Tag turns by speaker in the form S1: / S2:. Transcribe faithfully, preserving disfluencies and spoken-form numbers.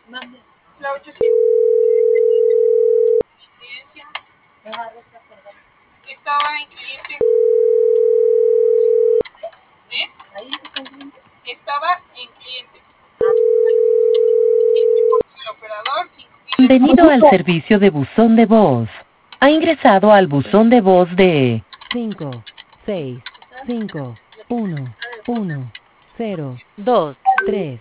S1: La ochocientos. Incidencia. Estaba en cliente. ¿Eh? Estaba en clientes. El operador cinco.
S2: Bienvenido al servicio de buzón de voz. Ha ingresado al buzón de voz de cinco seis cinco uno uno cero dos tres.